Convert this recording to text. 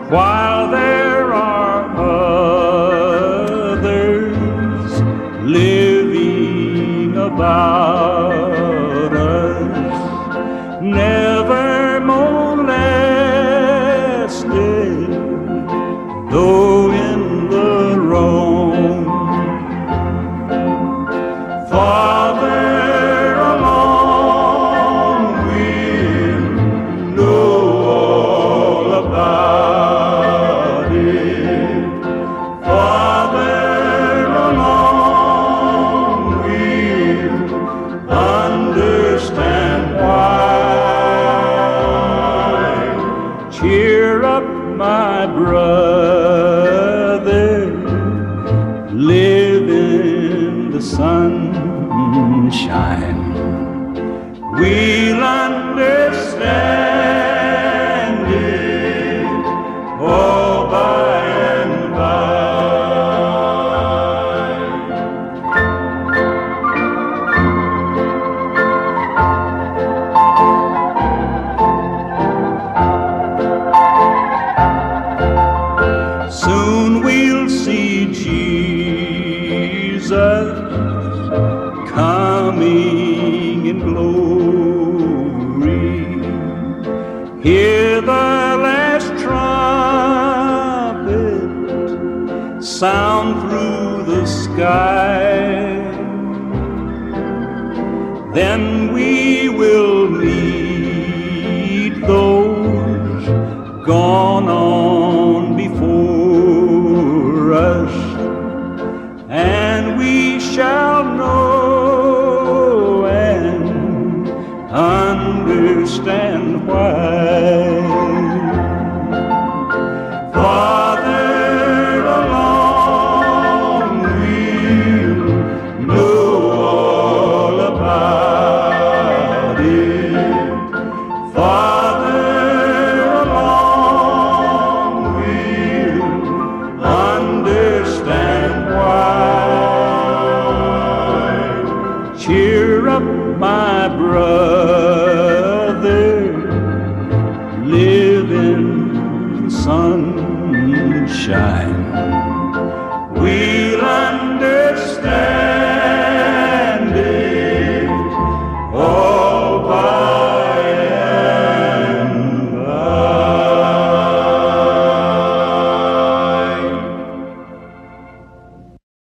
while there are others living about us, never molested, though in the wrong. Father alone will know all about it. Father alone will understand why. Cheer up, my brother, live in the sunshine. We'll understand it all by and by. Soon we'll see Jesus coming in glory. Hear the last trumpet sound through the sky. Then we will meet those gone on before us, and we shall know and understand why. Father alone will know all about it. Father alone will understand why. Cheer up, my brother, live in the sunshine.